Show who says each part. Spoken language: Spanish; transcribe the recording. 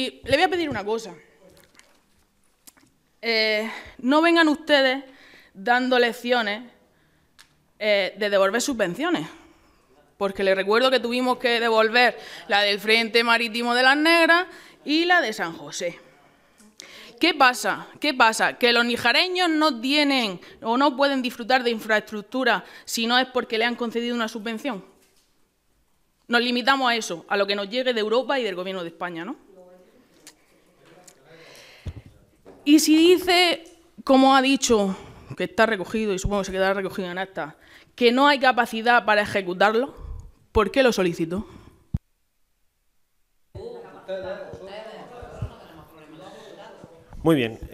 Speaker 1: Y le voy a pedir una cosa. No vengan ustedes dando lecciones de devolver subvenciones, porque les recuerdo que tuvimos que devolver la del Frente Marítimo de las Negras y la de San José. ¿Qué pasa? ¿Qué pasa? ¿Que los nijareños no tienen o no pueden disfrutar de infraestructura si no es porque le han concedido una subvención? Nos limitamos a eso, a lo que nos llegue de Europa y del Gobierno de España, ¿no? Y si dice, como ha dicho, que está recogido, y supongo que se quedará recogido en acta, que no hay capacidad para ejecutarlo, ¿por qué lo solicitó?
Speaker 2: Muy bien.